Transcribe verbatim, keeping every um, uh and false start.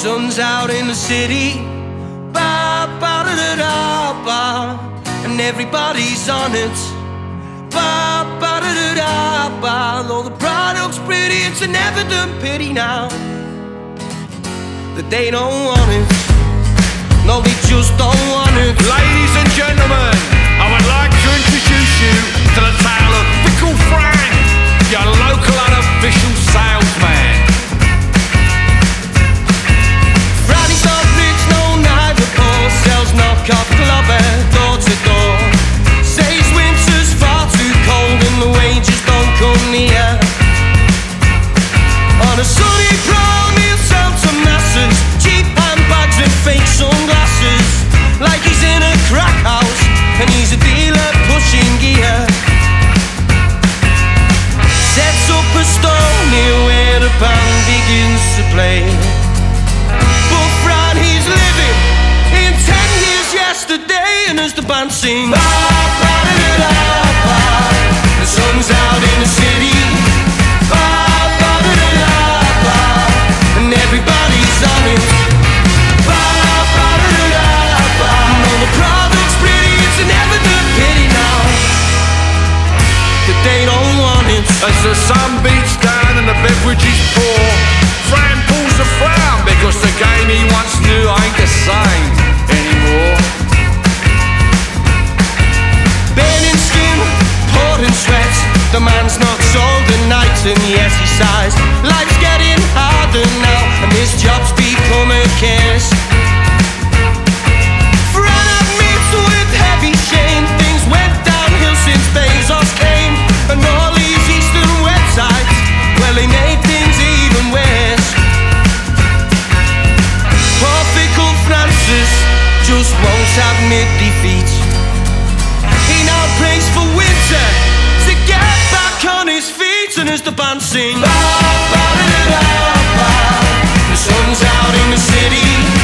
sun's out in the city, ba ba da da da ba, and everybody's on it, ba ba da da da ba. Though the product's pretty, it's an evident pity now that they don't want it. No, they just don't want it. Ladies and gentlemen, I would like to introduce you to the tale of Fickle Frank, your local unofficial salesman. Franny's not rich, no neither poor, sells knockoff clobber door to door. Says winter's far too cold and the wages don't come near. On a sunny prom he'll sell to masses, cheap handbags and fake sunglasses, like he's in a crack house and he's a dealer pushing gear. Sets up a stone near where the band begins to play. But Fran, he's living in ten years yesterday, and as the band sings, ba, ba, da, da, ba, the sun's out in the city, ba, ba, da, da, da, ba, and everybody's on it, ba, ba, da, da, da, ba. No, the product's pretty, it's an evident pity now that they don't want it. As the sun beats down and the beverage is poor, Fran pulls a frown because the game he once knew ain't the same anymore. Burning skin, pouring sweat, the man's not sold a night, and yes he sighs. Life's getting harder now, and this job's become a curse. Fran admits with heavy shame, things went downhill since Bezos came, and all these eastern websites, well they made things even worse. Poor fickle Francis just won't admit defeat. He now prays for winter to get back on his feet, and as the band sings, ba, ba, da, da, ba, the sun's out in the city,